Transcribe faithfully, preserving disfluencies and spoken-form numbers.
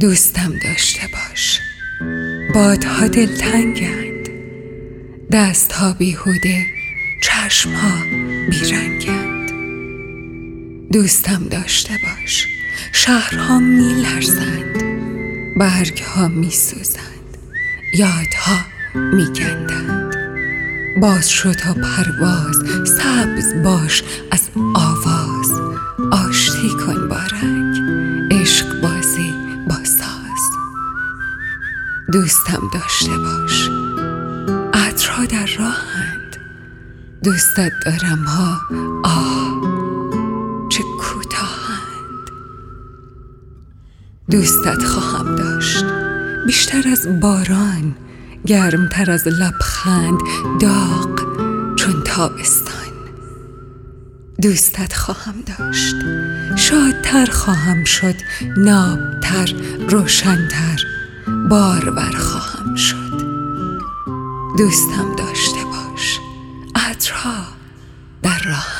دوستم داشته باش. بادها دلتنگند، دستها بیهوده، چشمها بیرنگند. دوستم داشته باش. شهرها میلرزند، برگها میسوزند، یادها میگندند. باز شو تا پرواز، سبز باش از آواز. آشتی کن با رنگ، عشق بازی با ساز. دوستم داشته باش. عطرها در راهند، دوستت دارم ها، آه چه کوتاهند. دوستت خواهم داشت بیشتر از باران، گرمتر از لبخند، داغ چون تابستان. دوستت خواهم داشت، شادتر خواهم شد، نابتر، روشنتر، بارور خواهم شد. دوستم داشته باش. عطرها در راه